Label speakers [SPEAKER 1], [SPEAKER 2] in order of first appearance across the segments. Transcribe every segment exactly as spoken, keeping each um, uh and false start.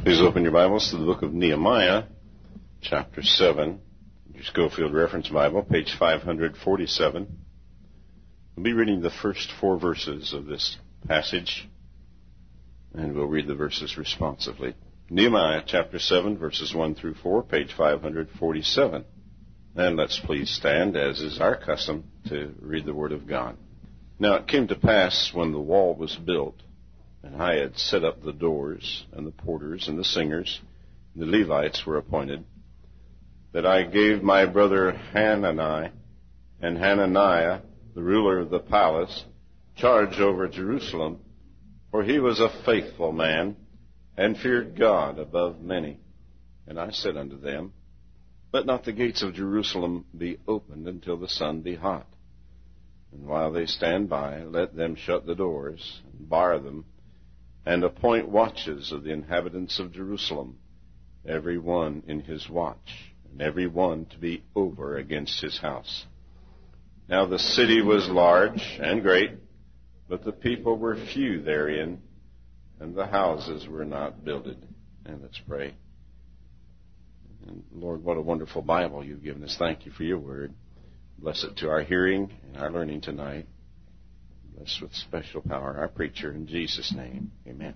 [SPEAKER 1] Please open your Bibles to the book of Nehemiah, chapter seven. Your Schofield Reference Bible, page five forty-seven. We'll be reading the first four verses of this passage, and we'll read the verses responsively. Nehemiah, chapter seven, verses one through four, page five forty-seven. And let's please stand, as is our custom, to read the Word of God. Now it came to pass, when the wall was built, and I had set up the doors, and the porters, and the singers, and the Levites were appointed, that I gave my brother Hanani and Hananiah, the ruler of the palace, charge over Jerusalem, for he was a faithful man, and feared God above many. And I said unto them, Let not the gates of Jerusalem be opened until the sun be hot. And while they stand by, let them shut the doors, and bar them, and appoint watches of the inhabitants of Jerusalem, every one in his watch, and every one to be over against his house. Now the city was large and great, but the people were few therein, and the houses were not builded. And let's pray. And Lord, what a wonderful Bible you've given us. Thank you for your word. Bless it to our hearing and our learning tonight. Bless with special power our preacher, in Jesus' name. Amen.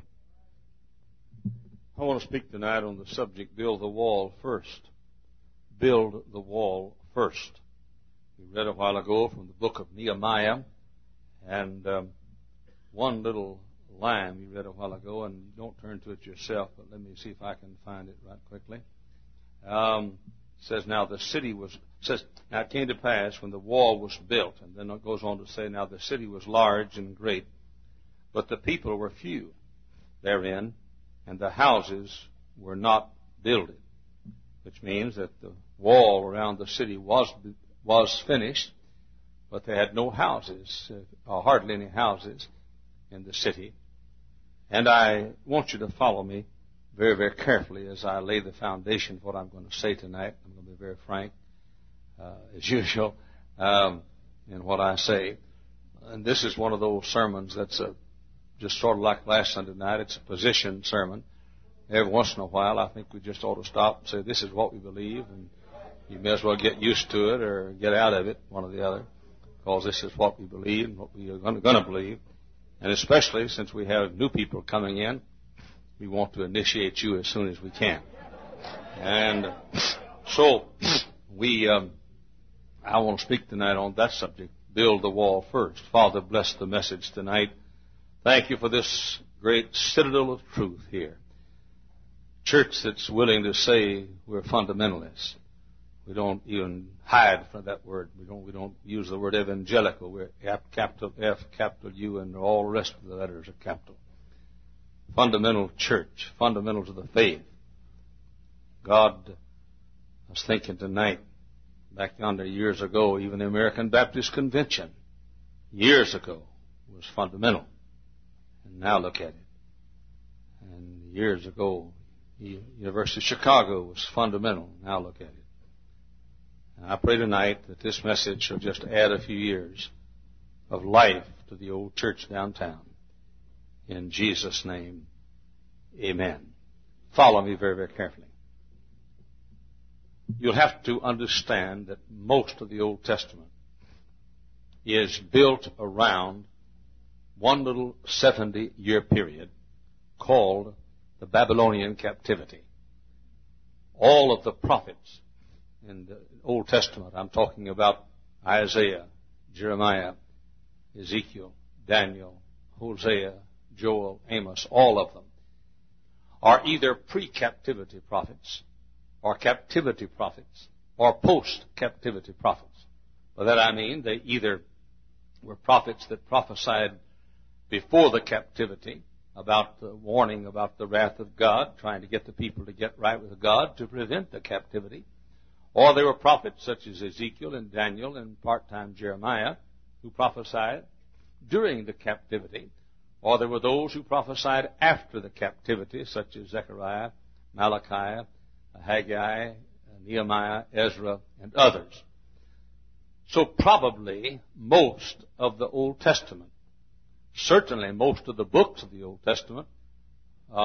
[SPEAKER 2] I want to speak tonight on the subject, build the wall first. Build the wall first. We read a while ago from the book of Nehemiah, and um, one little line we read a while ago, and don't turn to it yourself, but let me see if I can find it right quickly. Um, it says, now the city was, it says, now it came to pass when the wall was built, and then it goes on to say, now the city was large and great, but the people were few therein, and the houses were not builded, which means that the wall around the city was was finished, but they had no houses, or hardly any houses in the city. And I want you to follow me very, very carefully as I lay the foundation of what I'm going to say tonight. I'm going to be very frank, uh, as usual, um, in what I say. And this is one of those sermons that's a, just sort of like last Sunday night. It's a position sermon. Every once in a while, I think we just ought to stop and say, this is what we believe, and you may as well get used to it or get out of it, one or the other, because this is what we believe and what we are going to believe. And especially since we have new people coming in, we want to initiate you as soon as we can. And so we, um, I want to speak tonight on that subject, build the wall first. Father, bless the message tonight. Thank you for this great citadel of truth here. Church that's willing to say we're fundamentalists. We don't even hide from that word. We don't, we don't use the word evangelical. We're capital F, capital U, and all the rest of the letters are capital. Fundamental church, fundamental to the faith. God, I was thinking tonight, back yonder years ago, even the American Baptist Convention, years ago, was fundamental. And now look at it. And years ago, the University of Chicago was fundamental. Now look at it. And I pray tonight that this message will just add a few years of life to the old church downtown. In Jesus' name, amen. Follow me very, very carefully. You'll have to understand that most of the Old Testament is built around one little seventy-year period called the Babylonian captivity. All of the prophets in the Old Testament, I'm talking about Isaiah, Jeremiah, Ezekiel, Daniel, Hosea, Joel, Amos, all of them, are either pre-captivity prophets or captivity prophets or post-captivity prophets. By that I mean they either were prophets that prophesied before the captivity about the warning about the wrath of God, trying to get the people to get right with God to prevent the captivity, or they were prophets such as Ezekiel and Daniel and part-time Jeremiah who prophesied during the captivity, or there were those who prophesied after the captivity, such as Zechariah, Malachi, Haggai, Nehemiah, Ezra, and others. So probably most of the Old Testament, certainly most of the books of the Old Testament, uh,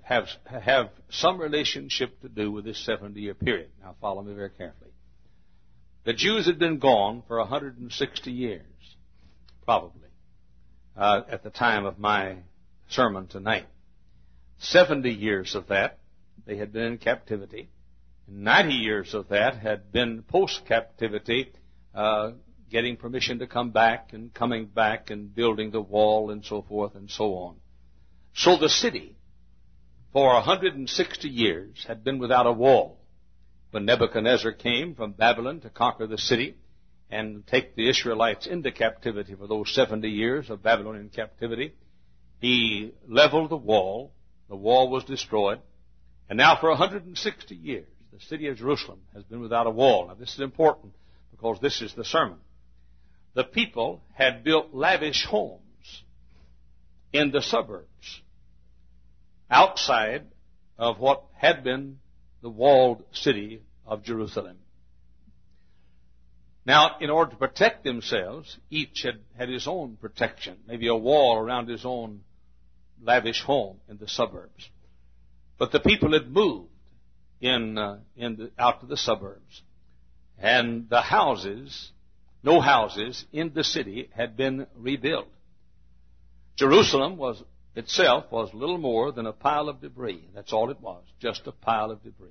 [SPEAKER 2] have, have some relationship to do with this seventy-year period. Now follow me very carefully. The Jews had been gone for one hundred sixty years, probably, uh, at the time of my sermon tonight. seventy years of that, they had been in captivity. ninety years of that had been post-captivity, uh, getting permission to come back and coming back and building the wall and so forth and so on. So the city, for one hundred sixty years, had been without a wall. When Nebuchadnezzar came from Babylon to conquer the city and take the Israelites into captivity for those seventy years of Babylonian captivity, he leveled the wall. The wall was destroyed. And now for one hundred sixty years, the city of Jerusalem has been without a wall. Now this is important because this is the sermon. The people had built lavish homes in the suburbs outside of what had been the walled city of Jerusalem. Now, in order to protect themselves, each had had his own protection, maybe a wall around his own lavish home in the suburbs. But the people had moved in, uh, in the, out to the suburbs, and the houses, no houses in the city had been rebuilt. Jerusalem was itself was little more than a pile of debris. That's all it was, just a pile of debris.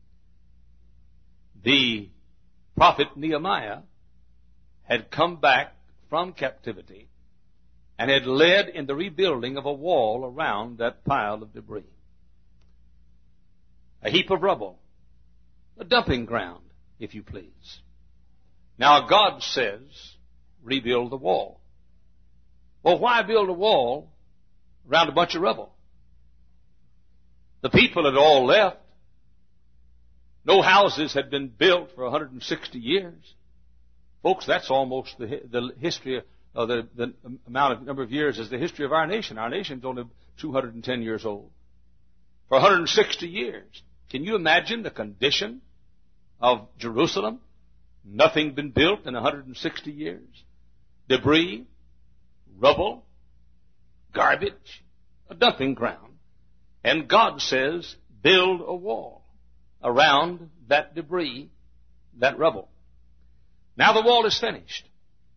[SPEAKER 2] The prophet Nehemiah had come back from captivity and had led in the rebuilding of a wall around that pile of debris. A heap of rubble, a dumping ground, if you please. Now God says, rebuild the wall. Well, why build a wall around a bunch of rubble? The people had all left. No houses had been built for one hundred sixty years. Folks, that's almost the, the history of the, the amount of number of years as the history of our nation. Our nation's only two hundred ten years old. For one hundred sixty years. Can you imagine the condition of Jerusalem? Nothing been built in one hundred sixty years. Debris, rubble, garbage, a dumping ground. And God says, build a wall around that debris, that rubble. Now the wall is finished.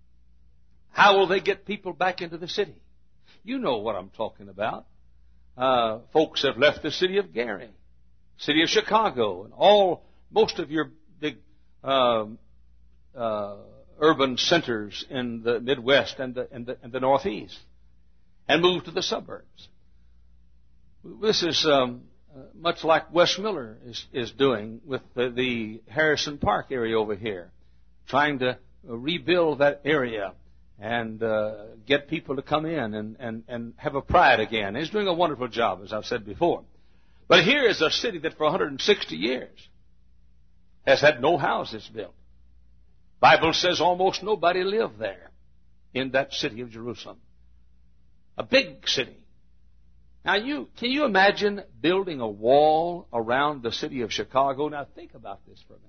[SPEAKER 2] How will they get people back into the city? You know what I'm talking about. Uh, folks have left the city of Gary, city of Chicago, and all, most of your big uh, uh, urban centers in the Midwest and the, and the, and the Northeast, and moved to the suburbs. This is um, uh, much like Wes Miller is, is doing with the, the Harrison Park area over here, trying to rebuild that area and uh, get people to come in and, and, and have a pride again. He's doing a wonderful job, as I've said before. But here is a city that for one hundred sixty years has had no houses built. Bible says almost nobody lived there in that city of Jerusalem. A big city. Now, you can you imagine building a wall around the city of Chicago? Now, think about this for a minute.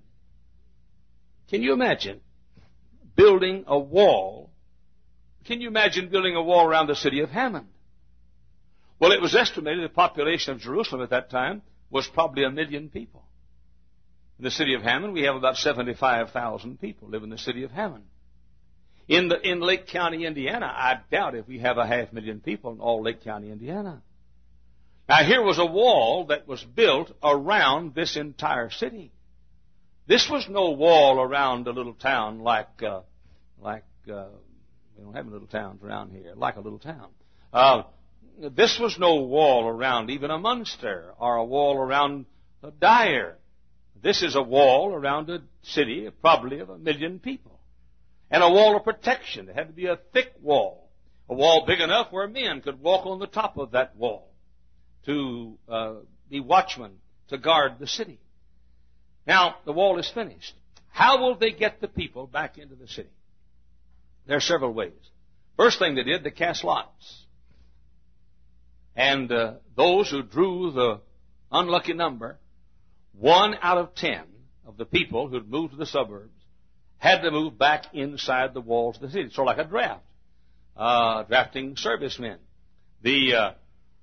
[SPEAKER 2] Can you imagine building a wall? Can you imagine building a wall around the city of Hammond? Well, it was estimated the population of Jerusalem at that time was probably a million people. In the city of Hammond, we have about seventy-five thousand people live in the city of Hammond. In the in Lake County, Indiana, I doubt if we have a half million people in all Lake County, Indiana. Now, here was a wall that was built around this entire city. This was no wall around a little town like, uh, like uh, we don't have little towns around here, like a little town. Uh, this was no wall around even a Munster or a wall around a Dyer. This is a wall around a city probably of a million people. And a wall of protection. It had to be a thick wall. A wall big enough where men could walk on the top of that wall to uh, be watchmen to guard the city. Now, the wall is finished. How will they get the people back into the city? There are several ways. First thing they did, they cast lots. And uh, those who drew the unlucky number, one out of ten of the people who had moved to the suburbs had to move back inside the walls of the city. So like a draft, uh, drafting servicemen. The uh,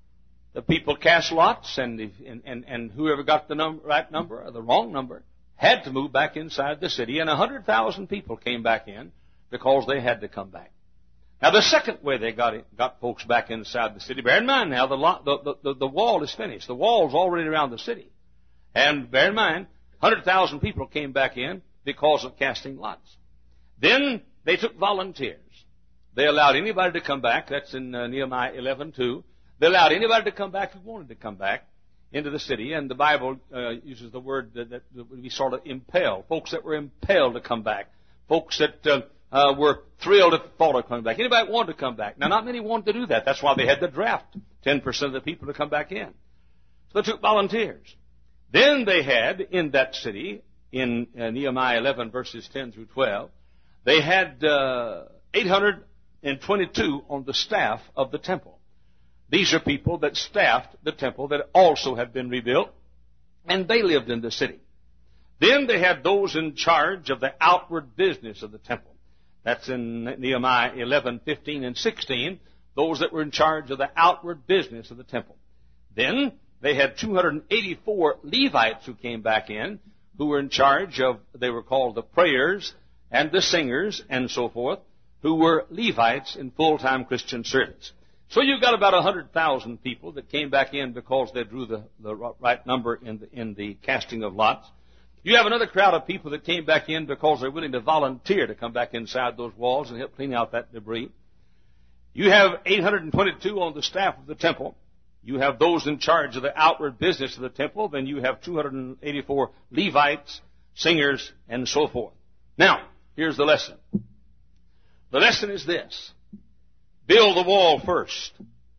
[SPEAKER 2] the people cast lots, and, and, and, and whoever got the number, right number or the wrong number had to move back inside the city, and one hundred thousand people came back in because they had to come back. Now, the second way they got it, got folks back inside the city, bear in mind now, the, lot, the, the, the wall is finished. The wall's already around the city. And bear in mind, one hundred thousand people came back in because of casting lots. Then they took volunteers. They allowed anybody to come back. That's in uh, Nehemiah eleven two. They allowed anybody to come back who wanted to come back into the city. And the Bible uh, uses the word that, that we sort of impelled. Folks that were impelled to come back. Folks that uh, uh, were thrilled at the thought of coming back. Anybody wanted to come back. Now, not many wanted to do that. That's why they had the draft. ten percent of the people to come back in. So they took volunteers. Then they had, in that city, in uh, Nehemiah eleven, verses ten through twelve, they had uh, eight hundred twenty-two on the staff of the temple. These are people that staffed the temple that also had been rebuilt, and they lived in the city. Then they had those in charge of the outward business of the temple. That's in Nehemiah eleven, fifteen, and sixteen, those that were in charge of the outward business of the temple. Then they had two hundred eighty-four Levites who came back in, who were in charge of, they were called the prayers and the singers and so forth, who were Levites in full-time Christian service. So you've got about one hundred thousand people that came back in because they drew the, the right number in the, in the casting of lots. You have another crowd of people that came back in because they're willing to volunteer to come back inside those walls and help clean out that debris. You have eight hundred twenty-two on the staff of the temple. You have those in charge of the outward business of the temple. Then you have two hundred eighty-four Levites, singers, and so forth. Now, here's the lesson. The lesson is this. Build the wall first.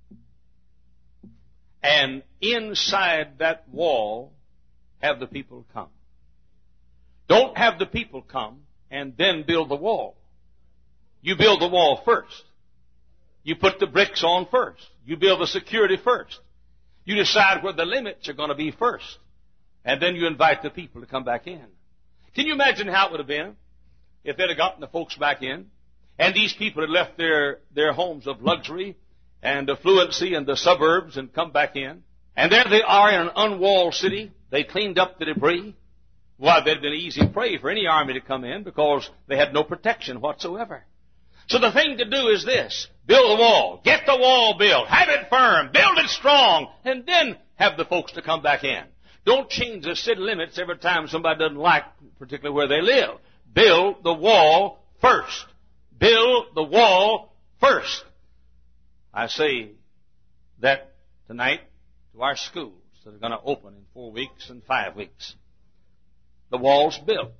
[SPEAKER 2] And inside that wall, have the people come. Don't have the people come and then build the wall. You build the wall first. You put the bricks on first. You build the security first. You decide where the limits are going to be first. And then you invite the people to come back in. Can you imagine how it would have been if they'd have gotten the folks back in, and these people had left their, their homes of luxury and affluency in the suburbs and come back in, and there they are in an unwalled city. They cleaned up the debris. Why, they'd been easy prey for any army to come in because they had no protection whatsoever. So the thing to do is this. Build the wall. Get the wall built. Have it firm. Build it strong. And then have the folks to come back in. Don't change the city limits every time somebody doesn't like particularly where they live. Build the wall first. Build the wall first. I say that tonight to our schools that are going to open in four weeks and five weeks. The wall's built.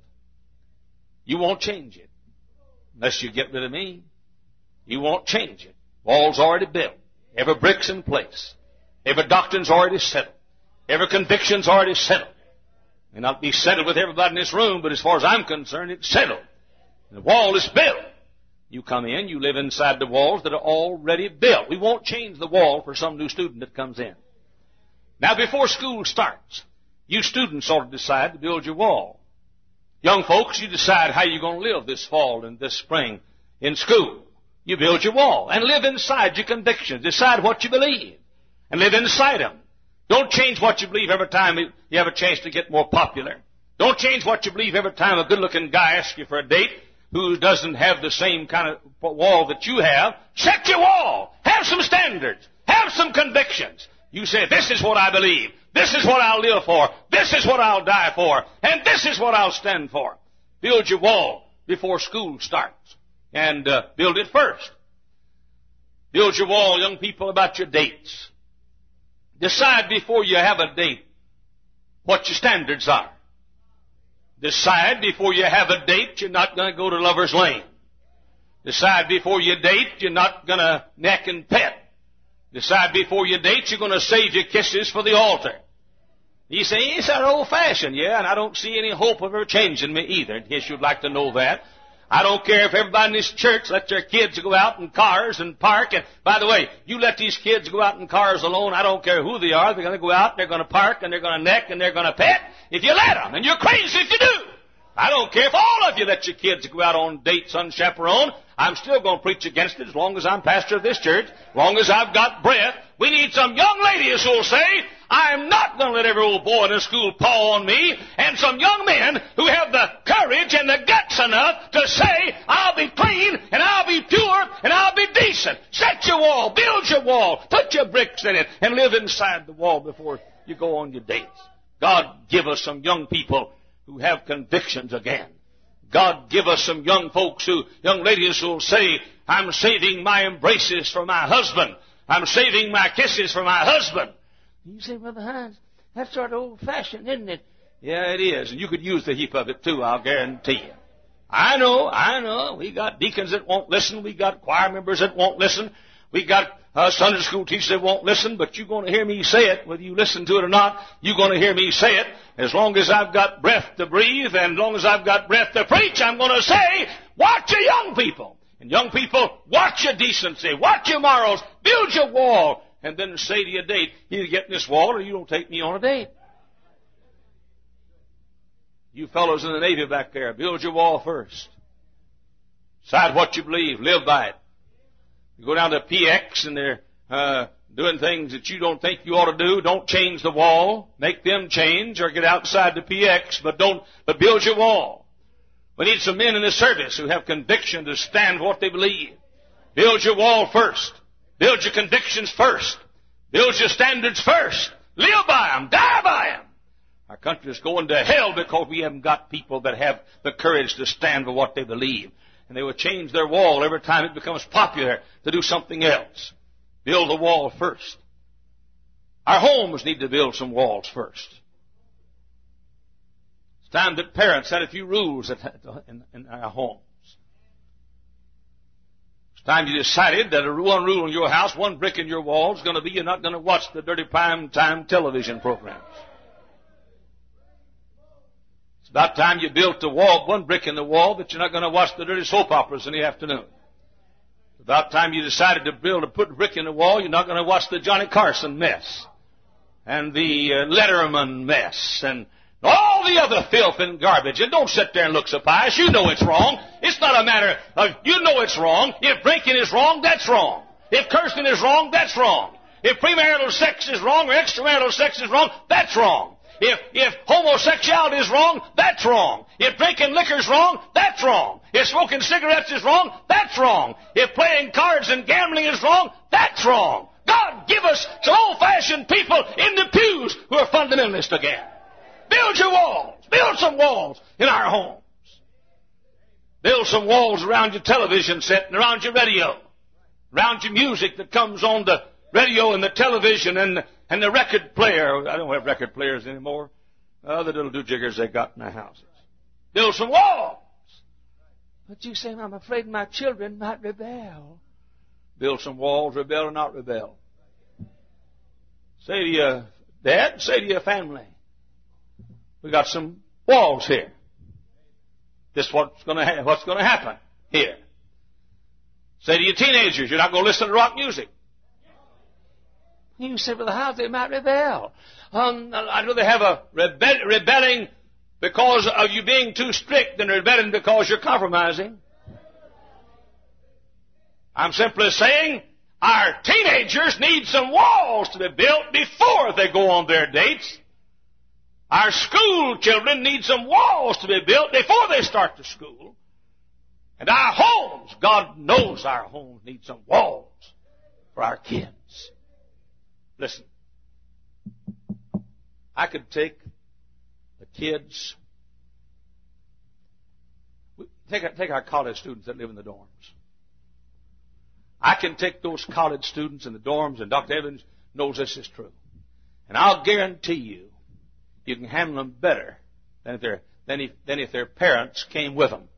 [SPEAKER 2] You won't change it. Unless you get rid of me, you won't change it. Wall's already built. Every brick's in place. Every doctrine's already settled. Every conviction's already settled. It may not be settled with everybody in this room, but as far as I'm concerned, it's settled. And the wall is built. You come in, you live inside the walls that are already built. We won't change the wall for some new student that comes in. Now, before school starts, you students ought to decide to build your wall. Young folks, you decide how you're going to live this fall and this spring in school. You build your wall and live inside your convictions. Decide what you believe and live inside them. Don't change what you believe every time you have a chance to get more popular. Don't change what you believe every time a good-looking guy asks you for a date who doesn't have the same kind of wall that you have. Set your wall. Have some standards. Have some convictions. You say, this is what I believe. This is what I'll live for. This is what I'll die for. And this is what I'll stand for. Build your wall before school starts. And uh, build it first. Build your wall, young people, about your dates. Decide before you have a date what your standards are. Decide before you have a date you're not going to go to Lover's Lane. Decide before you date you're not going to neck and pet. Decide before you date you're going to save your kisses for the altar. You say, it's our old-fashioned. Yeah, and I don't see any hope of ever changing me either, in case you'd like to know that. I don't care if everybody in this church let their kids go out in cars and park. And by the way, you let these kids go out in cars alone, I don't care who they are. They're going to go out, they're going to park, and they're going to neck, and they're going to pet if you let them. And you're crazy if you do. I don't care if all of you let your kids go out on dates unchaperoned. I'm still going to preach against it as long as I'm pastor of this church, as long as I've got breath. We need some young ladies who'll say, I'm not going to let every old boy in the school paw on me, and some young men who have the courage and the guts enough to say, I'll be clean, and I'll be pure, and I'll be decent. Set your wall, build your wall, put your bricks in it, and live inside the wall before you go on your dates. God, give us some young people who have convictions again. God, give us some young folks who, young ladies who will say, I'm saving my embraces for my husband. I'm saving my kisses for my husband. You say, Brother Hines, that's sort of old-fashioned, isn't it? Yeah, it is. And you could use the heap of it, too, I'll guarantee you. I know, I know. We got deacons that won't listen. We got choir members that won't listen. We got uh, Sunday school teachers that won't listen. But you're going to hear me say it. Whether you listen to it or not, you're going to hear me say it. As long as I've got breath to breathe and as long as I've got breath to preach, I'm going to say, watch your young people. And young people, watch your decency. Watch your morals. Build your wall. And then say to your date, you get in this wall or you don't take me on a date. You fellows in the Navy back there, build your wall first. Decide what you believe. Live by it. You go down to P X and they're uh, doing things that you don't think you ought to do. Don't change the wall. Make them change or get outside the P X, but don't. But build your wall. We need some men in the service who have conviction to stand for what they believe. Build your wall first. Build your convictions first. Build your standards first. Live by them. Die by them. Our country is going to hell because we haven't got people that have the courage to stand for what they believe. And they will change their wall every time it becomes popular to do something else. Build the wall first. Our homes need to build some walls first. It's time that parents had a few rules in, in our homes. It's time you decided that a one rule in your house, one brick in your wall is going to be you're not going to watch the dirty prime time television programs. It's about time you built a wall, one brick in the wall, that you're not going to watch the dirty soap operas in the afternoon. It's about time you decided to build a put a brick in the wall, you're not going to watch the Johnny Carson mess and the uh, Letterman mess and all the other filth and garbage. And don't sit there and look so pious. You know it's wrong. It's not a matter of, you know it's wrong. If drinking is wrong, that's wrong. If cursing is wrong, that's wrong. If premarital sex is wrong or extramarital sex is wrong, that's wrong. If, if homosexuality is wrong, that's wrong. If drinking liquor is wrong, that's wrong. If smoking cigarettes is wrong, that's wrong. If playing cards and gambling is wrong, that's wrong. God, give us some old-fashioned people in the pews who are fundamentalists again. Build your walls. Build some walls in our homes. Build some walls around your television set and around your radio. Around your music that comes on the radio and the television and, and the record player. I don't have record players anymore. Other little do-jiggers they got in their houses. Build some walls. But you say, I'm afraid my children might rebel. Build some walls, rebel or not rebel. Say to your dad, say to your family, we got some walls here. This is what's going to ha- what's going to happen here. Say to your teenagers, you're not going to listen to rock music. You say, Brother Howes, they might rebel. Um, I'd rather have a rebe- rebelling because of you being too strict than rebelling because you're compromising. I'm simply saying our teenagers need some walls to be built before they go on their dates. Our school children need some walls to be built before they start to school. And our homes, God knows our homes need some walls for our kids. Listen, I could take the kids, take, take our college students that live in the dorms. I can take those college students in the dorms, and Doctor Evans knows this is true. And I'll guarantee you, you can handle them better than if, than, if, than if their parents came with them.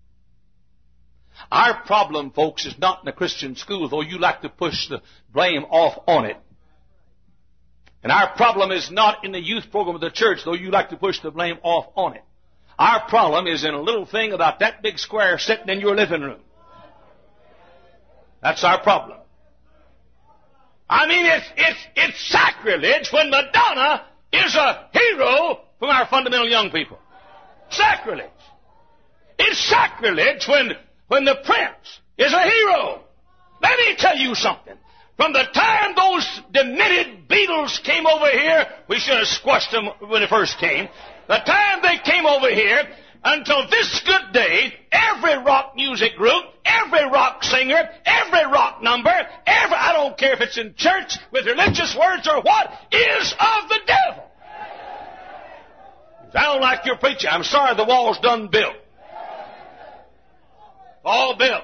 [SPEAKER 2] Our problem, folks, is not in the Christian school, though you like to push the blame off on it. And our problem is not in the youth program of the church, though you like to push the blame off on it. Our problem is in a little thing about that big square sitting in your living room. That's our problem. I mean, it's, it's, it's sacrilege when Madonna is a hero from our fundamental young people. Sacrilege. It's sacrilege when, when the prince is a hero. Let me tell you something. From the time those demented beetles came over here, we should have squashed them when they first came. The time they came over here, until this good day, every rock music group, every rock singer, every rock number, every, I don't care if it's in church with religious words or what, is of the devil. If I don't like your preaching, I'm sorry, the wall's done built. All built.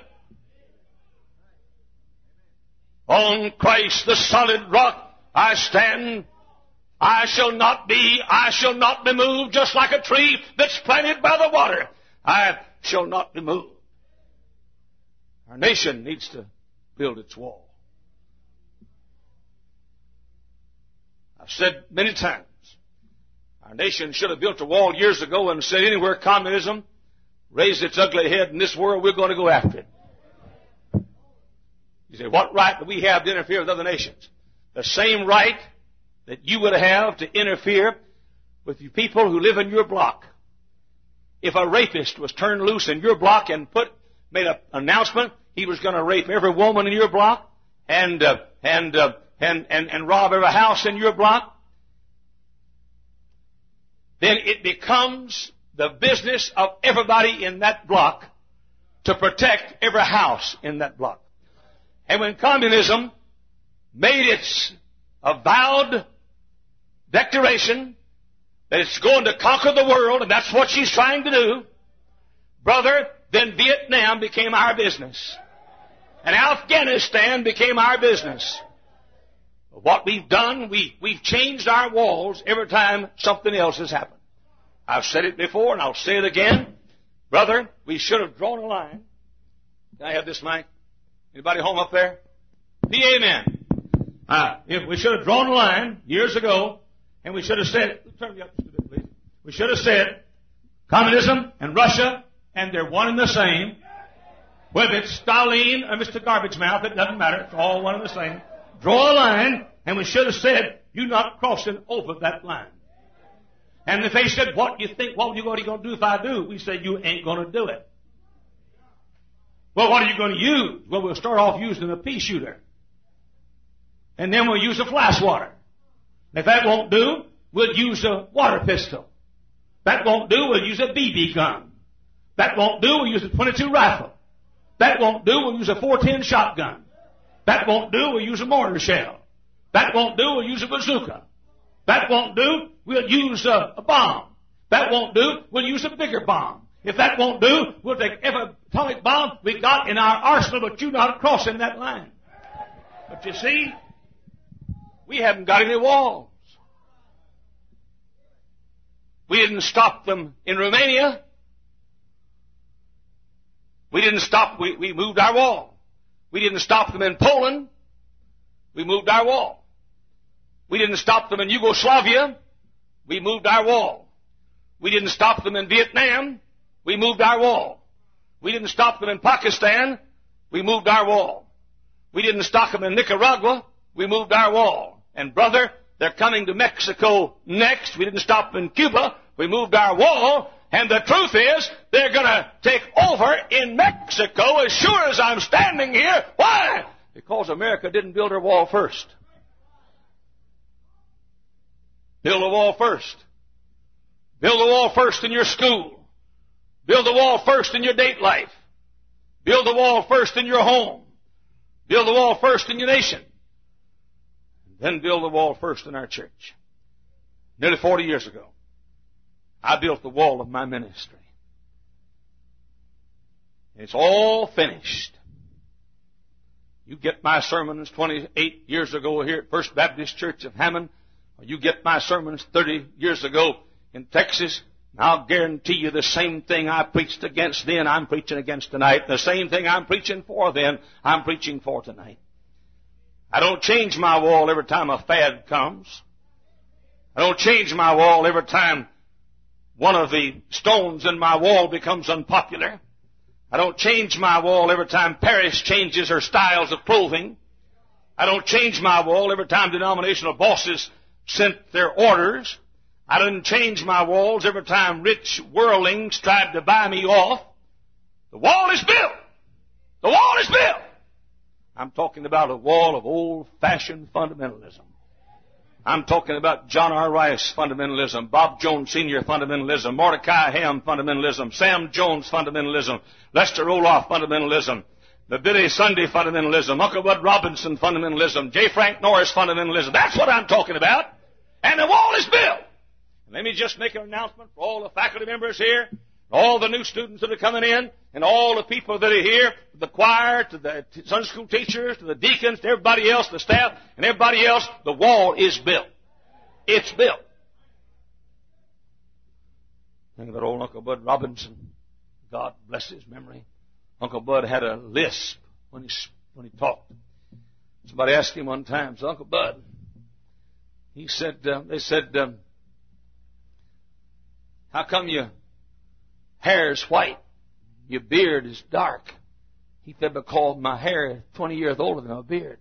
[SPEAKER 2] On Christ the solid rock I stand. I shall not be, I shall not be moved, just like a tree that's planted by the water. I shall not be moved. Our nation needs to build its wall. I've said many times, our nation should have built a wall years ago and said anywhere communism raised its ugly head in this world, we're going to go after it. You say, what right do we have to interfere with other nations? The same right that you would have to interfere with the people who live in your block. If a rapist was turned loose in your block and put made an announcement he was going to rape every woman in your block and uh, and, uh, and and and rob every house in your block, then it becomes the business of everybody in that block to protect every house in that block. And when communism made its avowed declaration that it's going to conquer the world, and that's what she's trying to do, brother, then Vietnam became our business. And Afghanistan became our business. What we've done, we, we've changed our walls every time something else has happened. I've said it before, and I'll say it again. Brother, we should have drawn a line. Can I have this mic? Anybody home up there? Be amen. Uh, if we should have drawn a line years ago, and we should have said, turn me up just a bit, please. We should have said, communism and Russia, and they're one and the same. Whether it's Stalin or Mister Garbage Mouth, it doesn't matter. It's all one and the same. Draw a line, and we should have said, you're not crossing over that line. And if they said, what do you think, what are you going to do if I do? We said, you ain't going to do it. Well, what are you going to use? Well, we'll start off using a pea shooter. And then we'll use a flash water. If that won't do, we'll use a water pistol. That won't do, we'll use a B B gun. That won't do, we'll use a twenty-two rifle. That won't do, we'll use a four ten shotgun. That won't do, we'll use a mortar shell. That won't do, we'll use a bazooka. That won't do, we'll use a, a bomb. That won't do, we'll use a bigger bomb. If that won't do, we'll take every atomic bomb we got in our arsenal, but you're not crossing that line. But you see, we haven't got any walls. We didn't stop them in Romania. We didn't stop, we, we moved our wall. We didn't stop them in Poland. We moved our wall. We didn't stop them in Yugoslavia. We moved our wall. We didn't stop them in Vietnam. We moved our wall. We didn't stop them in Pakistan. We moved our wall. We didn't stop them in Nicaragua. We moved our wall. And brother, they're coming to Mexico next. We didn't stop them in Cuba. We moved our wall. And the truth is, they're going to take over in Mexico as sure as I'm standing here. Why? Because America didn't build her wall first. Build a wall first. Build a wall first in your school. Build a wall first in your date life. Build a wall first in your home. Build a wall first in your nation. Then build a wall first in our church. Nearly forty years ago, I built the wall of my ministry. It's all finished. You get my sermons twenty-eight years ago here at First Baptist Church of Hammond, or you get my sermons thirty years ago in Texas, and I'll guarantee you the same thing I preached against then, I'm preaching against tonight. The same thing I'm preaching for then, I'm preaching for tonight. I don't change my wall every time a fad comes. I don't change my wall every time one of the stones in my wall becomes unpopular. I don't change my wall every time Paris changes her styles of clothing. I don't change my wall every time denominational bosses sent their orders. I didn't change my walls every time rich worldlings tried to buy me off. The wall is built. The wall is built. I'm talking about a wall of old-fashioned fundamentalism. I'm talking about John R. Rice fundamentalism, Bob Jones Senior fundamentalism, Mordecai Ham fundamentalism, Sam Jones fundamentalism, Lester Roloff fundamentalism, the Billy Sunday fundamentalism, Uncle Bud Robinson fundamentalism, J. Frank Norris fundamentalism. That's what I'm talking about. And the wall is built. Let me just make an announcement for all the faculty members here, all the new students that are coming in, and all the people that are here, the choir, to the Sunday school teachers, to the deacons, to everybody else, the staff, and everybody else, the wall is built. It's built. Think about old Uncle Bud Robinson. God bless his memory. Uncle Bud had a lisp when he, when he talked. Somebody asked him one time, so Uncle Bud, he said, uh, they said, um, how come your hair is white, your beard is dark? He said, because my hair is twenty years older than my beard.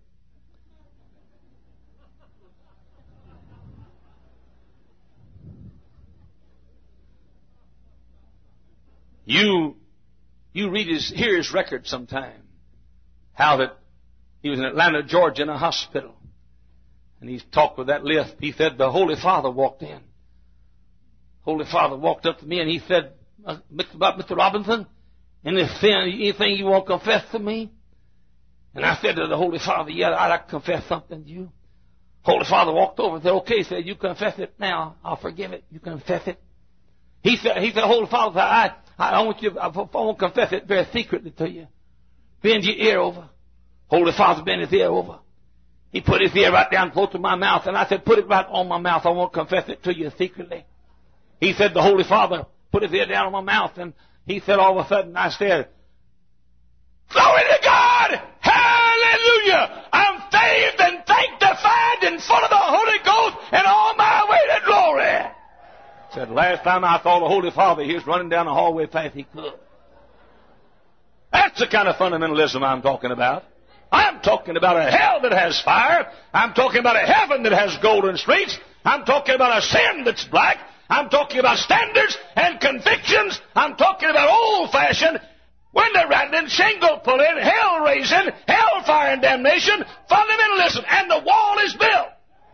[SPEAKER 2] You, you read his, hear his record sometime. How that he was in Atlanta, Georgia in a hospital. And he talked with that lisp. He said, the Holy Father walked in. Holy Father walked up to me and he said, about Mister Robinson, anything, anything you want to confess to me? And I said to the Holy Father, yeah, I'd like to confess something to you. Holy Father walked over and said, okay, he said, you confess it now. I'll forgive it. You confess it. He said, he said, Holy Father, I, I want you, I want to confess it very secretly to you. Bend your ear over. Holy Father bent his ear over. He put his ear right down close to my mouth, and I said, put it right on my mouth. I want to confess it to you secretly. He said, the Holy Father put his ear down on my mouth, and he said, all of a sudden, I said, glory to God! Hallelujah! I'm saved and sanctified and full of the Holy Ghost and on my way to glory. Said, last time I saw the Holy Father, he was running down the hallway fast he could. That's the kind of fundamentalism I'm talking about. I'm talking about a hell that has fire. I'm talking about a heaven that has golden streets. I'm talking about a sin that's black. I'm talking about standards and convictions. I'm talking about old-fashioned, window rattling, shingle pulling, hell raising, hellfire and damnation, fundamentalism. And the wall is built.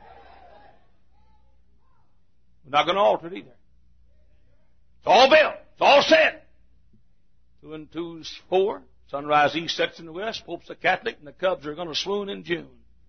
[SPEAKER 2] We're not going to alter it either. It's all built. It's all set. Two and two's four. Sunrise east sets in the west. Pope's a Catholic, and the Cubs are going to swoon in June.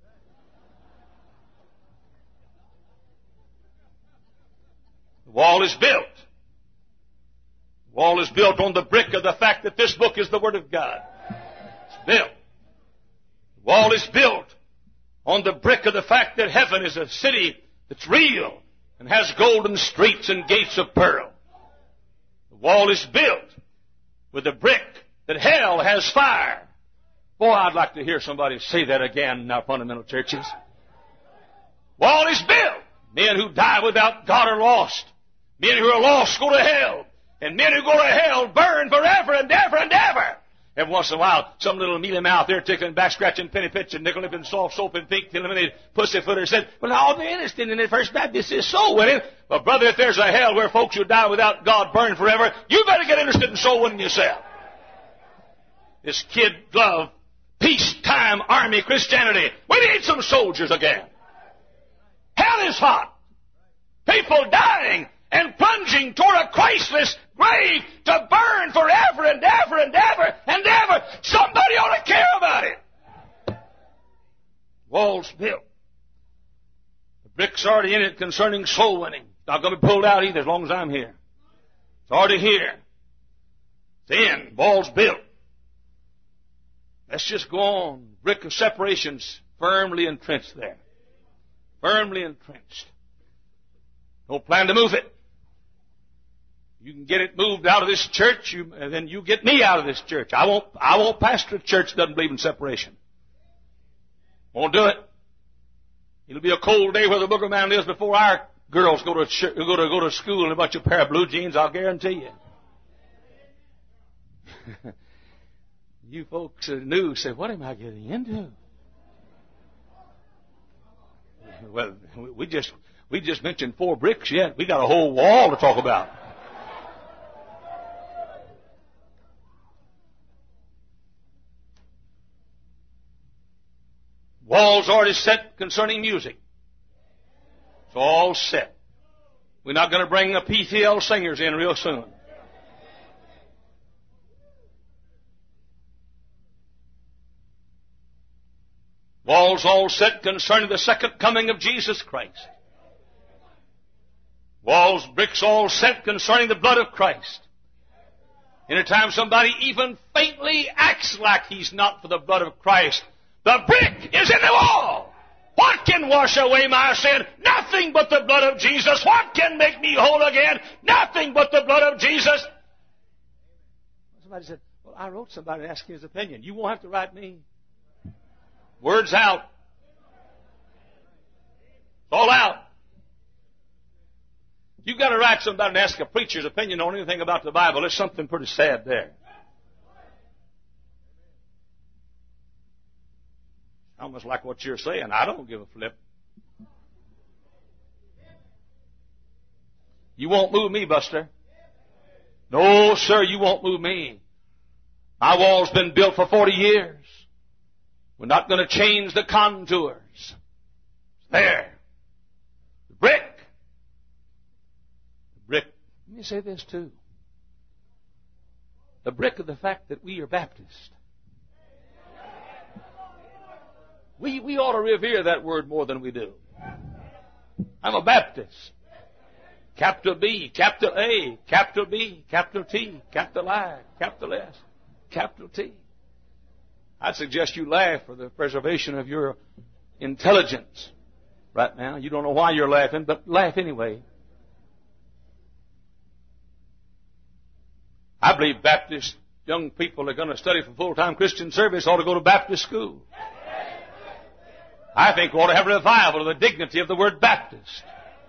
[SPEAKER 2] The wall is built. The wall is built on the brick of the fact that this book is the Word of God. It's built. The wall is built on the brick of the fact that heaven is a city that's real and has golden streets and gates of pearl. The wall is built with a brick that hell has fire. Boy, I'd like to hear somebody say that again in our fundamental churches. Wall is built. Men who die without God are lost. Men who are lost go to hell. And men who go to hell burn forever and ever and ever. Every once in a while, some little mealy mouth there tickling, back scratching, penny pitching, nickel nipping, soft soap and pink, eliminated pussyfooter said, well, all they're interested in the First Baptist is soul winning. But brother, if there's a hell where folks who die without God burn forever, you better get interested in soul winning yourself. This kid glove, peacetime army Christianity. We need some soldiers again. Hell is hot. People dying and plunging toward a Christless grave to burn forever and ever and ever and ever. Somebody ought to care about it. Wall's built. The brick's already in it concerning soul winning. It's not going to be pulled out either as long as I'm here. It's already here. It's in. Wall's built. Let's just go on. Brick of separations firmly entrenched there. Firmly entrenched. No plan to move it. You can get it moved out of this church, you, and then you get me out of this church. I won't, I won't pastor a church that doesn't believe in separation. Won't do it. It'll be a cold day where the booger man lives before our girls go to, ch- go to, go to school in a bunch of pair of blue jeans, I'll guarantee you. You folks are new say, what am I getting into? Well, we just, we just mentioned four bricks yet. We got a whole wall to talk about. Wall's already set concerning music. It's all set. We're not going to bring the P T L singers in real soon. Wall's all set concerning the second coming of Jesus Christ. Walls, bricks all set concerning the blood of Christ. Anytime somebody even faintly acts like he's not for the blood of Christ, the brick is in the wall. What can wash away my sin? Nothing but the blood of Jesus. What can make me whole again? Nothing but the blood of Jesus. Somebody said, well, I wrote somebody asking his opinion. You won't have to write me. Words out. It's all out. You've got to write somebody and ask a preacher's opinion on anything about the Bible. There's something pretty sad there. Almost like what you're saying. I don't give a flip. You won't move me, Buster. No, sir, you won't move me. My wall's been built for forty years. We're not going to change the contours. It's there. The brick. The brick. Let me say this too. The brick of the fact that we are Baptist. We, we ought to revere that word more than we do. I'm a Baptist. Capital B, capital A, capital B, capital T, capital I, capital S, capital T. I'd suggest you laugh for the preservation of your intelligence right now. You don't know why you're laughing, but laugh anyway. I believe Baptist young people that are going to study for full-time Christian service ought to go to Baptist school. I think we ought to have a revival of the dignity of the word Baptist.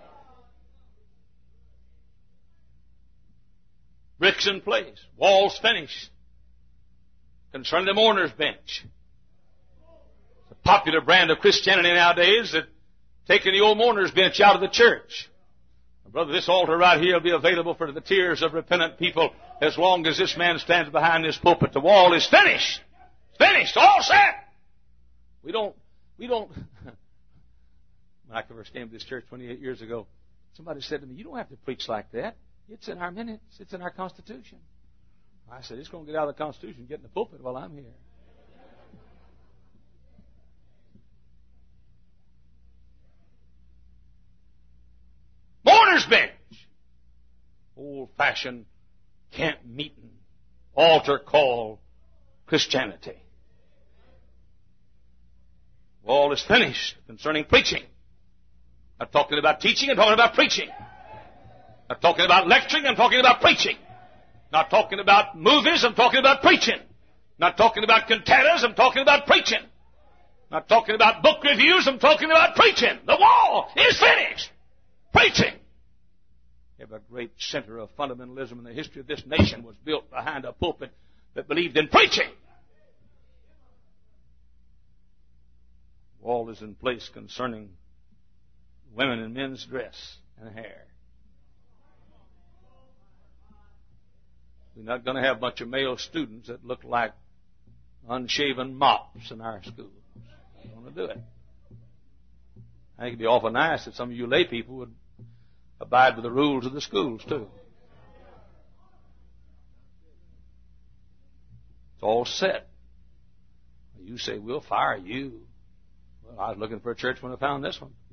[SPEAKER 2] Bricks in place. Walls finished. Concerning the mourner's bench. It's a popular brand of Christianity nowadays that taking the old mourner's bench out of the church. Brother, this altar right here will be available for the tears of repentant people as long as this man stands behind this pulpit. The wall is finished. It's finished. All set. We don't We don't, when I first came to this church twenty-eight years ago, somebody said to me, you don't have to preach like that. It's in our minutes. It's in our Constitution. I said, it's going to get out of the Constitution and get in the pulpit while I'm here. Mourner's bench. Old-fashioned camp meeting, altar call Christianity. All is finished concerning preaching. I'm talking about teaching, I'm talking about preaching. I'm talking about lecturing, I'm talking about preaching. Not talking about movies, I'm talking about preaching. Not talking about cantatas, I'm talking about preaching. Not talking about book reviews, I'm talking about preaching. The wall is finished. Preaching. Every great center of fundamentalism in the history of this nation was built behind a pulpit that believed in preaching. Wall is in place concerning women and men's dress and hair. We're not going to have a bunch of male students that look like unshaven mops in our schools. We don't want to do it. I think it'd be awful nice if some of you lay people would abide by the rules of the schools too. It's all set. You say, we'll fire you. Well, I was looking for a church when I found this one.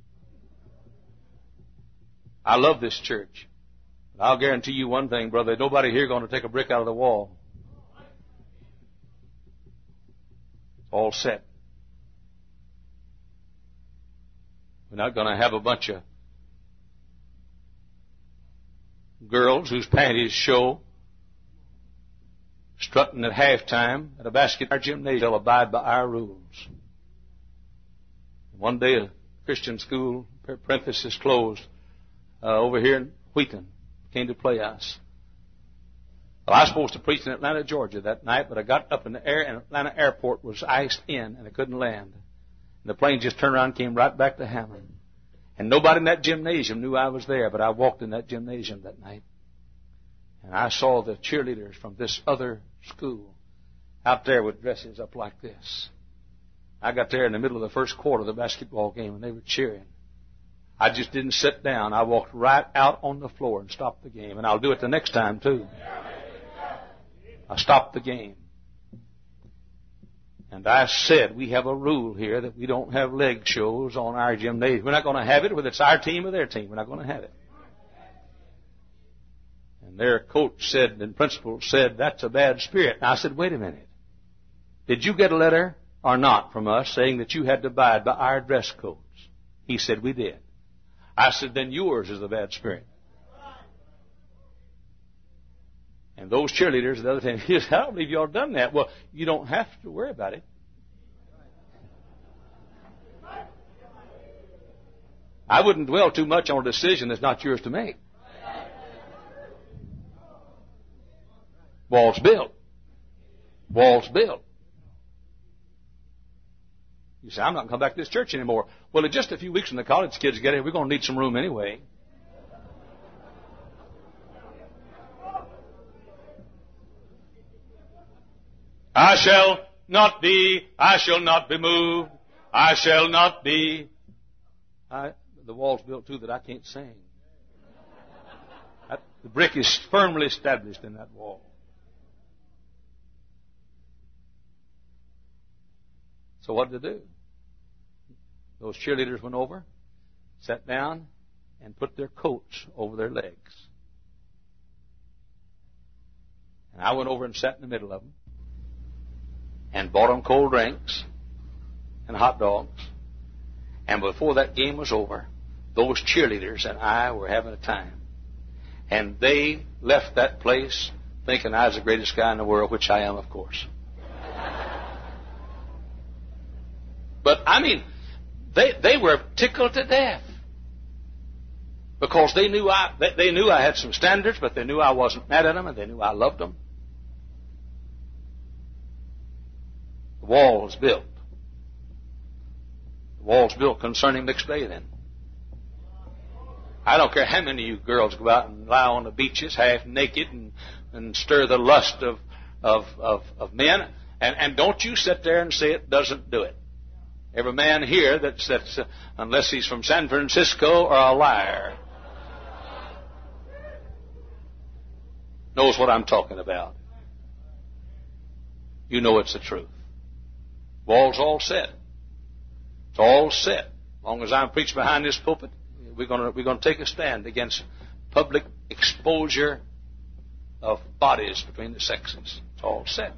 [SPEAKER 2] I love this church. But I'll guarantee you one thing, brother. Nobody here going to take a brick out of the wall. It's all set. We're not going to have a bunch of girls whose panties show strutting at halftime at a basketball gymnasium. They'll abide by our rules. One day a Christian school, parenthesis closed, uh, over here in Wheaton, came to play us. Well, I was supposed to preach in Atlanta, Georgia that night, but I got up in the air and Atlanta airport was iced in and I couldn't land. And the plane just turned around and came right back to Hammond. And nobody in that gymnasium knew I was there, but I walked in that gymnasium that night. And I saw the cheerleaders from this other school out there with dresses up like this. I got there in the middle of the first quarter of the basketball game, and they were cheering. I just didn't sit down. I walked right out on the floor and stopped the game. And I'll do it the next time, too. I stopped the game. And I said, we have a rule here that we don't have leg shows on our gymnasium. We're not going to have it, whether it's our team or their team. We're not going to have it. And their coach said, and principal said, that's a bad spirit. And I said, wait a minute. Did you get a letter or not from us saying that you had to abide by our dress codes? He said, we did. I said, then yours is the bad spirit. And those cheerleaders, the other thing, he said, I don't believe you all done that. Well, you don't have to worry about it. I wouldn't dwell too much on a decision that's not yours to make. Walls built. Walls built. You say, I'm not going to come back to this church anymore. Well, in just a few weeks when the college kids get here, we're going to need some room anyway. I shall not be, I shall not be moved, I shall not be. I, the wall's built too that I can't sing. That, the brick is firmly established in that wall. So what did they do? Those cheerleaders went over, sat down, and put their coats over their legs. And I went over and sat in the middle of them and bought them cold drinks and hot dogs. And before that game was over, those cheerleaders and I were having a time. And they left that place thinking I was the greatest guy in the world, which I am, of course. But, I mean, they they were tickled to death. Because they knew I they, they knew I had some standards, but they knew I wasn't mad at them, and they knew I loved them. The wall was built. The wall's built concerning mixed bathing. I don't care how many of you girls go out and lie on the beaches half naked and, and stir the lust of of, of, of men. And, and don't you sit there and say it doesn't do it. Every man here that's, that's uh, unless he's from San Francisco or a liar, knows what I'm talking about. You know it's the truth. Wall's all set. It's all set. As long as I'm preaching behind this pulpit, we're going to we're going to take a stand against public exposure of bodies between the sexes. It's all set.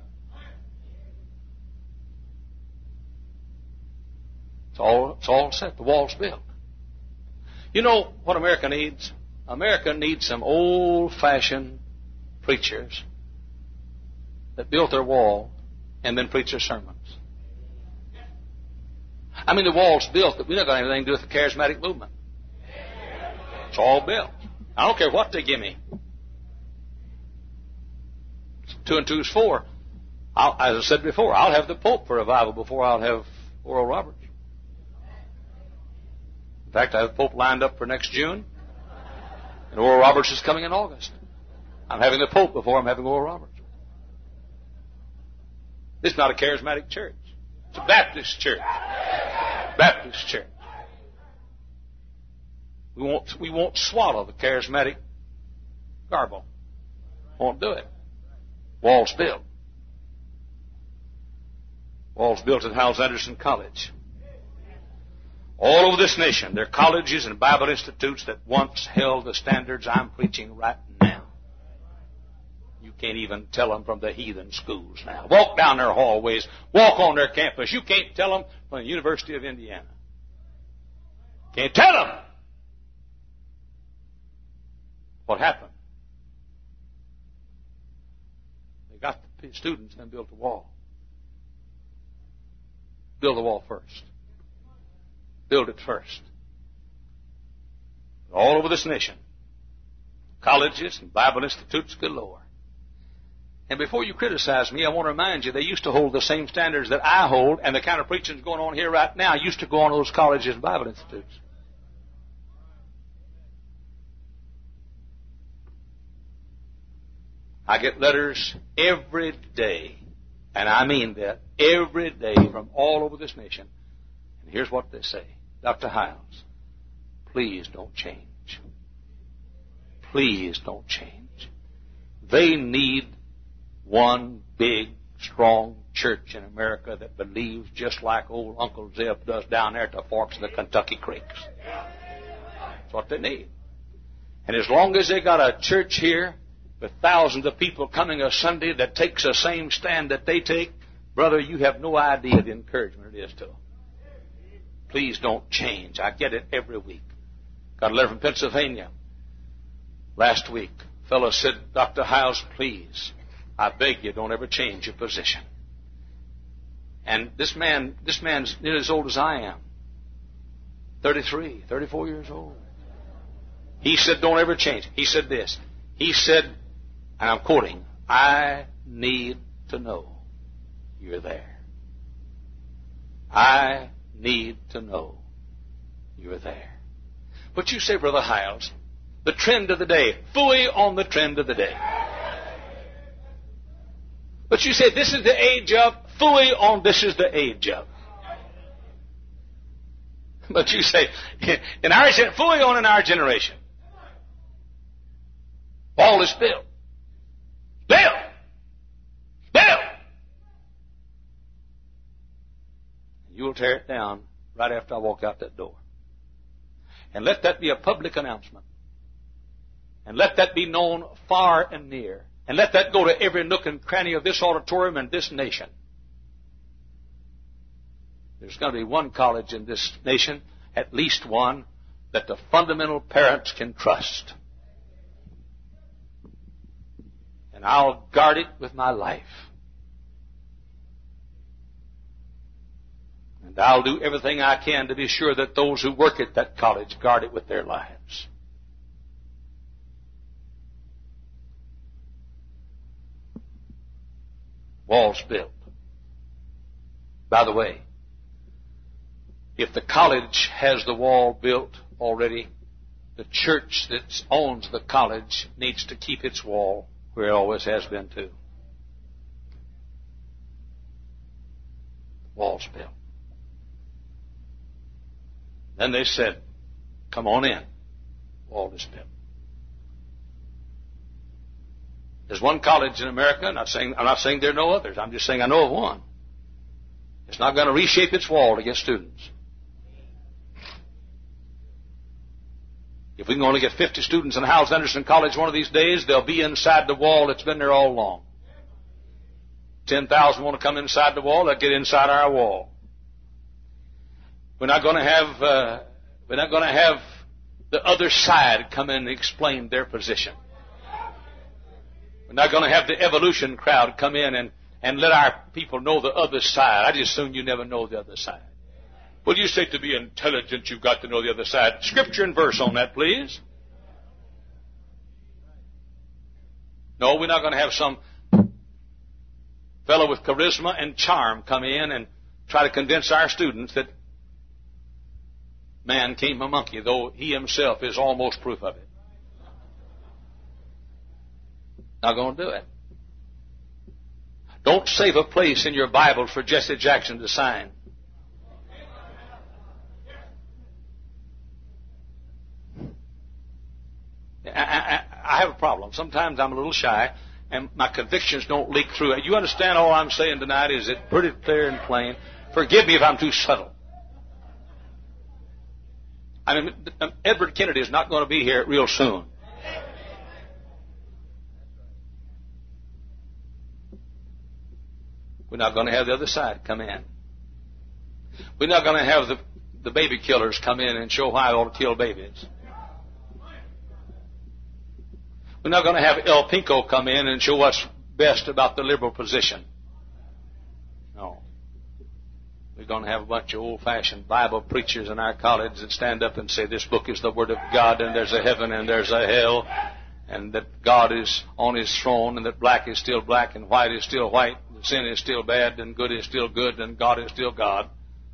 [SPEAKER 2] It's all, it's all set. The wall's built. You know what America needs? America needs some old-fashioned preachers that built their wall and then preach their sermons. I mean, the wall's built, but we don't got anything to do with the charismatic movement. It's all built. I don't care what they give me. Two and two is four. I'll, as I said before, I'll have the Pope for revival before I'll have Oral Roberts. In fact, I have the Pope lined up for next June, and Oral Roberts is coming in August. I'm having the Pope before I'm having Oral Roberts. This is not a charismatic church. It's a Baptist church. Baptist church. We won't, we won't swallow the charismatic garble. Won't do it. Wall's built. Wall's built at Howells Anderson College. All over this nation, there are colleges and Bible institutes that once held the standards I'm preaching right now. You can't even tell them from the heathen schools now. Walk down their hallways. Walk on their campus. You can't tell them from the University of Indiana. Can't tell them. What happened? They got the students and built a wall. Build the wall first. Build it first. All over this nation. Colleges and Bible institutes galore. And before you criticize me, I want to remind you, they used to hold the same standards that I hold, and the kind of preaching that's going on here right now used to go on those colleges and Bible institutes. I get letters every day, and I mean that, every day from all over this nation. And here's what they say. Doctor Hiles, please don't change. Please don't change. They need one big, strong church in America that believes just like old Uncle Zeb does down there at the forks of the Kentucky creeks. That's what they need. And as long as they got a church here with thousands of people coming a Sunday that takes the same stand that they take, brother, you have no idea the encouragement it is to them. Please don't change. I get it every week. Got a letter from Pennsylvania last week. A fellow said, Doctor Hiles, please, I beg you, don't ever change your position. And this man, this man's nearly as old as I am. thirty-three, thirty-four years old. He said, don't ever change. He said this. He said, and I'm quoting, I need to know you're there. I need to know you're there. But you say, Brother Hiles, the trend of the day, phooey on the trend of the day. But you say, this is the age of, phooey on this is the age of. But you say, in our phooey on in our generation. Wall is built. Built. Built. You'll tear it down right after I walk out that door. And let that be a public announcement. And let that be known far and near. And let that go to every nook and cranny of this auditorium and this nation. There's going to be one college in this nation, at least one, that the fundamental parents can trust. And I'll guard it with my life. And I'll do everything I can to be sure that those who work at that college guard it with their lives. Walls built. By the way, if the college has the wall built already, the church that owns the college needs to keep its wall where it always has been too. Walls built. Then they said, come on in. Wall is built. There's one college in America, I'm not saying, I'm not saying there are no others, I'm just saying I know of one. It's not going to reshape its wall to get students. If we can only get fifty students in Howells Anderson College one of these days, they'll be inside the wall that's been there all along. ten thousand want to come inside the wall, they'll get inside our wall. We're not going to have, uh, we're not going to have the other side come in and explain their position. We're not going to have the evolution crowd come in and, and let our people know the other side. I just assume you never know the other side. Well, you say to be intelligent, you've got to know the other side. Scripture and verse on that, please. No, we're not going to have some fellow with charisma and charm come in and try to convince our students that man came from a monkey, though he himself is almost proof of it. Not going to do it. Don't save a place in your Bible for Jesse Jackson to sign. I, I, I have a problem. Sometimes I'm a little shy, and my convictions don't leak through. You understand all I'm saying tonight? Is it pretty clear and plain? Forgive me if I'm too subtle. I mean, Edward Kennedy is not going to be here real soon. We're not going to have the other side come in. We're not going to have the, the baby killers come in and show why I ought to kill babies. We're not going to have El Pinko come in and show what's best about the liberal position. No. We're going to have a bunch of old-fashioned Bible preachers in our college that stand up and say this book is the Word of God and there's a heaven and there's a hell and that God is on His throne and that black is still black and white is still white and sin is still bad and good is still good and God is still God.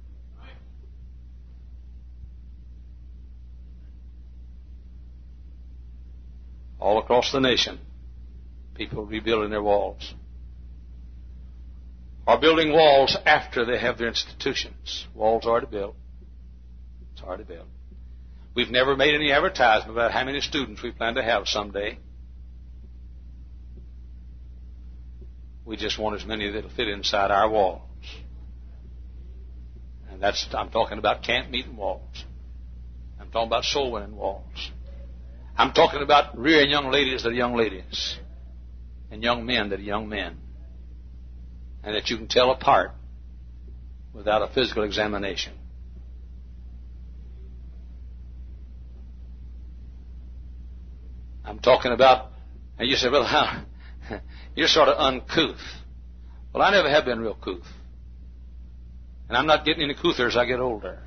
[SPEAKER 2] All across the nation, people rebuilding their walls. are building walls after they have their institutions. Walls are already built. It's already built. We've never made any advertisement about how many students we plan to have someday. We just want as many that'll fit inside our walls. And that's, I'm talking about camp meeting walls. I'm talking about soul winning walls. I'm talking about rearing young ladies that are young ladies. And young men that are young men. And that you can tell apart without a physical examination. I'm talking about, and you say, well, how, you're sort of uncouth. Well, I never have been real couth. And I'm not getting any couther as I get older.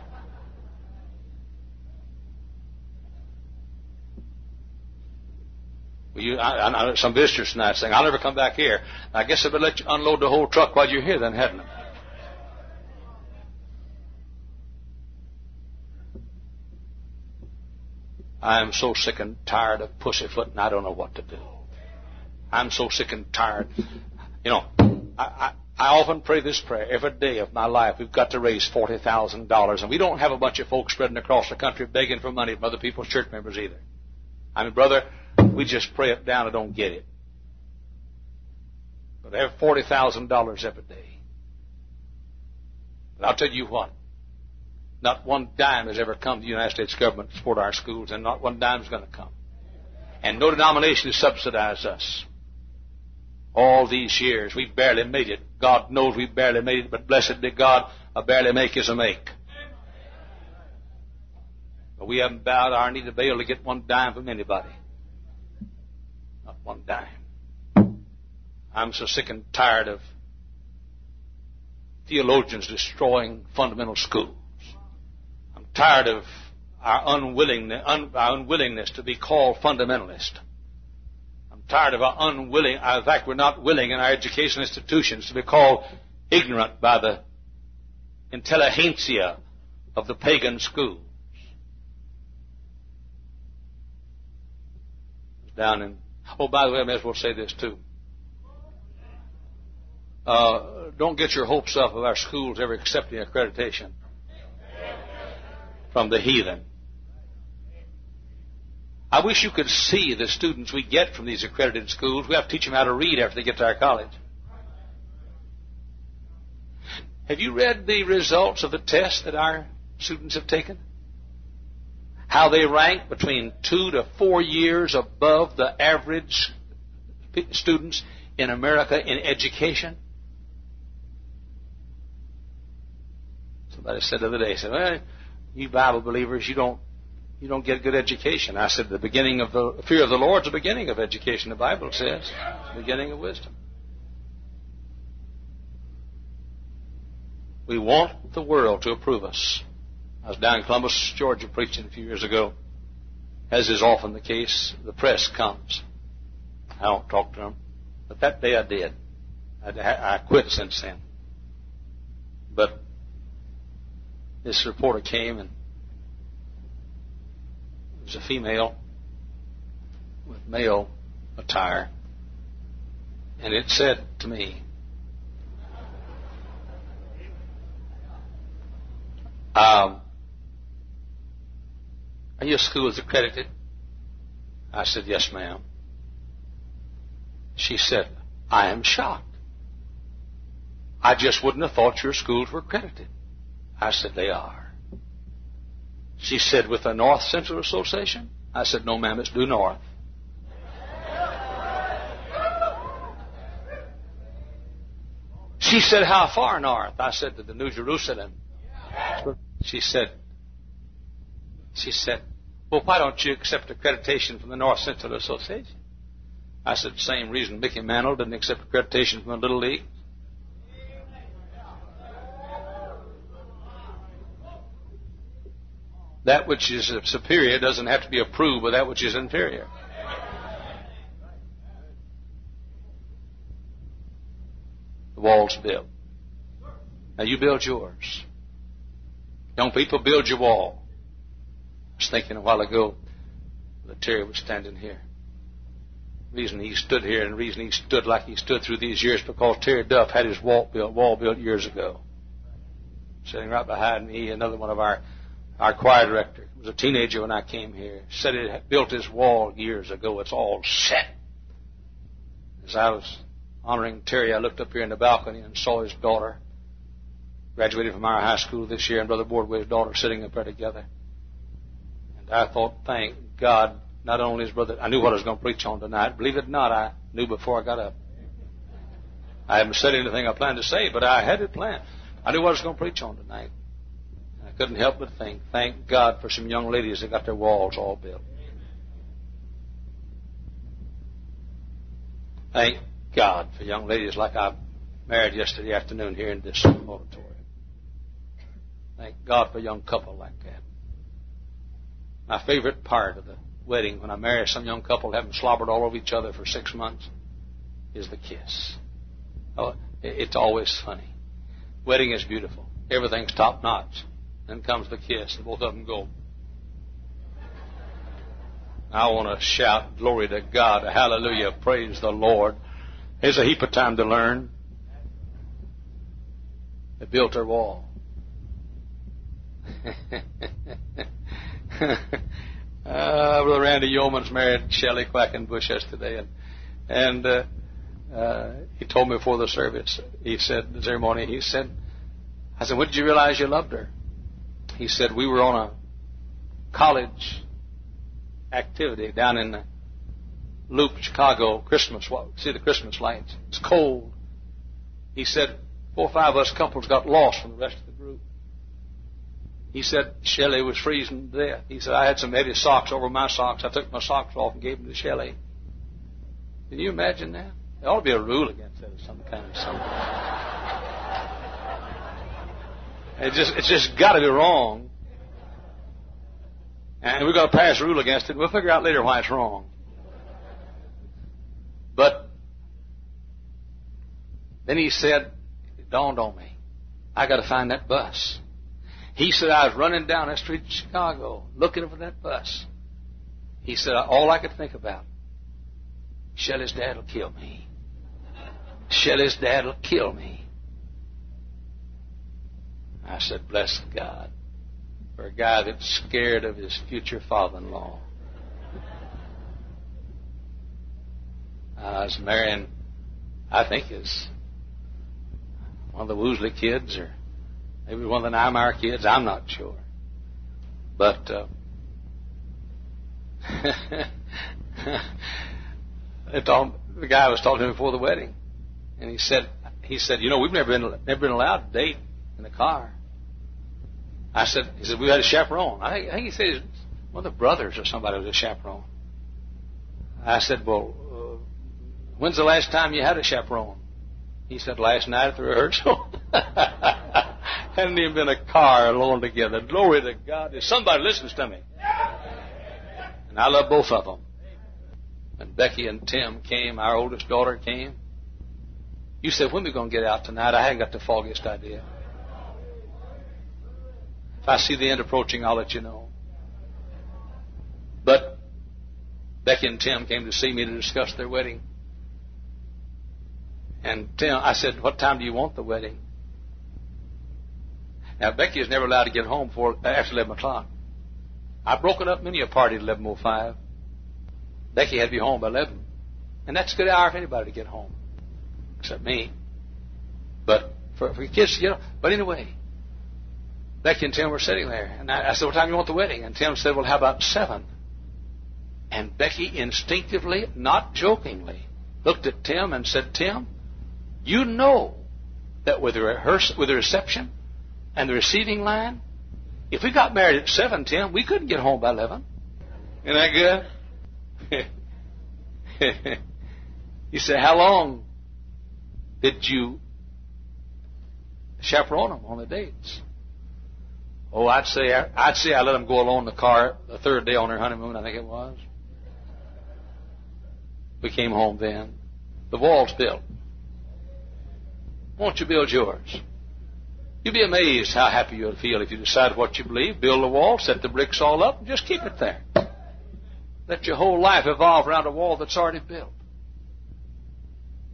[SPEAKER 2] Well, you, I, I, some visitors tonight saying, I'll never come back here. I guess I better let you unload the whole truck while you're here then, hadn't I? I am so sick and tired of pussyfoot, and I don't know what to do. I'm so sick and tired. You know, I, I, I often pray this prayer every day of my life. We've got to raise forty thousand dollars, and we don't have a bunch of folks spreading across the country begging for money from other people's church members either. I mean, brother, we just pray it down and don't get it. But I have forty thousand dollars every day. But I'll tell you what. Not one dime has ever come to the United States government to support our schools, and not one dime is going to come. And no denomination has subsidized us. All these years, we've barely made it. God knows we've barely made it, but blessed be God, a barely make is a make. But we haven't bowed our knee to Baal to get one dime from anybody. Not one dime. I'm so sick and tired of theologians destroying fundamental schools. I'm tired of our unwillingness, un, our unwillingness to be called fundamentalist. I'm tired of our unwilling, in fact, we're not willing in our education institutions to be called ignorant by the intelligentsia of the pagan schools. Down in, oh, by the way, I may as well say this too. Uh, don't get your hopes up of our schools ever accepting accreditation from the heathen. I wish you could see the students we get from these accredited schools. We have to teach them how to read after they get to our college. Have you read the results of the tests that our students have taken? How they rank between two to four years above the average students in America in education? Somebody said the other day, said, well, you Bible believers, you don't you don't get good education. I said, the beginning of the fear of the Lord is the beginning of education, the Bible says. It's the beginning of wisdom. We want the world to approve us. I was down in Columbus, Georgia, preaching a few years ago. As is often the case, the press comes. I don't talk to them. But that day I did. I, I quit since then. But this reporter came, and it was a female with male attire. And it said to me, um, are your schools accredited? I said, yes, ma'am. She said, I am shocked. I just wouldn't have thought your schools were accredited. I said, they are. She said, with the North Central Association? I said, no, ma'am, it's due north. She said, how far north? I said, to the New Jerusalem. She said, she said, well, why don't you accept accreditation from the North Central Association? I said, same reason Mickey Mantle didn't accept accreditation from the Little League. That which is superior doesn't have to be approved by that which is inferior. The wall's built. Now you build yours. Young people, build your wall. I was thinking a while ago that Terry was standing here. The reason he stood here and the reason he stood like he stood through these years because Terry Duff had his wall built, wall built years ago. Sitting right behind me, another one of our, our choir director. He was a teenager when I came here. Said he had built his wall years ago. It's all set. As I was honoring Terry, I looked up here in the balcony and saw his daughter. Graduated from our high school this year, and Brother Bordway's daughter sitting up there together. And I thought, thank God, not only his brother, I knew what I was going to preach on tonight. Believe it or not, I knew before I got up. I haven't said anything I planned to say, but I had it planned. I knew what I was going to preach on tonight. I couldn't help but think, thank God for some young ladies that got their walls all built. Thank God for young ladies like I married yesterday afternoon here in this auditorium. Thank God for a young couple like that. My favorite part of the wedding, when I marry some young couple having slobbered all over each other for six months, is the kiss. Oh, it's always funny. Wedding is beautiful. Everything's top notch. Then comes the kiss, and both of them go. I want to shout, glory to God, hallelujah, praise the Lord. There's a heap of time to learn. They built their wall. uh, Brother Randy Yeomans married Shelley Quackenbush yesterday, and and uh, uh, he told me before the service. He said the ceremony. He said, "I said, when did you realize you loved her?" He said, "We were on a college activity down in the Loop, Chicago. Christmas, see the Christmas lights. It's cold." He said, four or five of us couples got lost from the rest of the group. He said Shelley was freezing to death. He said, I had some heavy socks over my socks. I took my socks off and gave them to Shelley. Can you imagine that? There ought to be a rule against that of some kind of something. It just, it's just got to be wrong. And we've got to pass a rule against it. We'll figure out later why it's wrong. But then he said, it dawned on me, I got to find that bus. He said, I was running down that street in Chicago looking for that bus. He said, all I could think about, Shelley's dad will kill me. Shelley's dad will kill me. I said, bless God for a guy that's scared of his future father-in-law. I was marrying, I think, is one of the Woosley kids, or maybe one of the Niemeyer kids. I'm not sure. But uh, it all, the guy was talking to me before the wedding, and he said, he said, you know, we've never been never been allowed to date in the car. I said, he said, we had a chaperone. I, I think he said one of the brothers or somebody was a chaperone. I said, well, uh, when's the last time you had a chaperone? He said, last night at the rehearsal. Hadn't even been a car alone together. Glory to God. If somebody listens to me. And I love both of them. When Becky and Tim came, our oldest daughter came. You said, when are we going to get out tonight? I hadn't got the foggiest idea. If I see the end approaching, I'll let you know. But Becky and Tim came to see me to discuss their wedding. And Tim, I said, what time do you want the wedding? Now, Becky is never allowed to get home before after eleven o'clock. I've broken up many a party at eleven oh five. Becky had to be home by eleven. And that's a good hour for anybody to get home, except me. But for, for kids to get home. But anyway, Becky and Tim were sitting there. And I, I said, what time do you want the wedding? And Tim said, well, how about seven? And Becky instinctively, not jokingly, looked at Tim and said, Tim, you know that with the, rehearse, with the reception and the receiving line, if we got married at seven, Tim, we couldn't get home by eleven. Isn't that good? He said, how long did you chaperone them on the dates? Oh, I'd say I'd say I let them go alone in the car the third day on their honeymoon, I think it was. We came home then. The wall's built. Won't you build yours? You'll be amazed how happy you'll feel if you decide what you believe, build the wall, set the bricks all up, and just keep it there. Let your whole life evolve around a wall that's already built.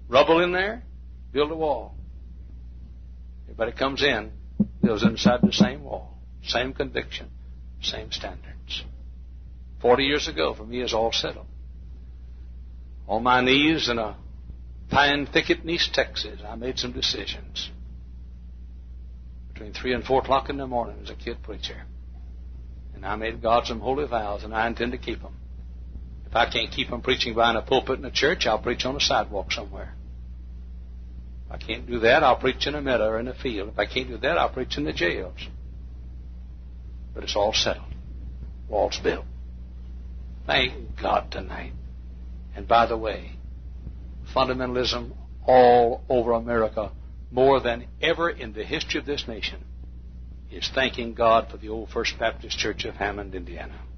[SPEAKER 2] Rubble in there, build a wall. Everybody comes in, lives inside the same wall, same conviction, same standards. Forty years ago, for me, is all settled. On my knees in a pine thicket in East Texas, I made some decisions. Between three and four o'clock in the morning as a kid preacher. And I made God some holy vows, and I intend to keep them. If I can't keep them preaching behind a pulpit in a church, I'll preach on a sidewalk somewhere. If I can't do that, I'll preach in a meadow or in a field. If I can't do that, I'll preach in the jails. But it's all settled. Walls built. Thank God tonight. And by the way, fundamentalism all over America, more than ever in the history of this nation, is thanking God for the old First Baptist Church of Hammond, Indiana.